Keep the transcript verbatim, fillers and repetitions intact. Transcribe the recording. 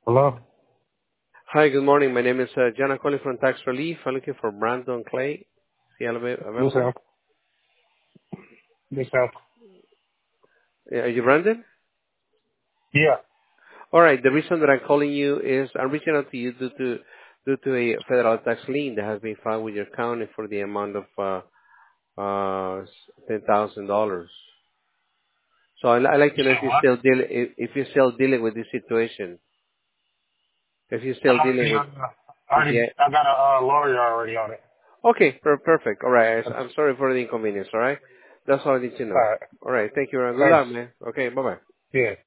Hello? Hi, good morning. My name is uh, John. I'm calling from Tax Relief. I'm looking for Brandon Clay. Is he avail- This available? help. This help. Yeah, are you Brandon? Yeah. All right. The reason that I'm calling you is I'm reaching out to you due to due to a federal tax lien that has been filed with your county for the amount of uh, uh, ten thousand dollars. So I I like to know if Yeah, you what? still deal if, if you're still dealing with this situation. If you're I still dealing already, with uh, I with already, the I got a uh, lawyer already on it. okay, per- perfect. All right. That's, I'm sorry for the inconvenience. All right. That's all I need to know. alright. All right. Thank you. Good Thanks. luck, man. Okay. Bye bye. Yeah.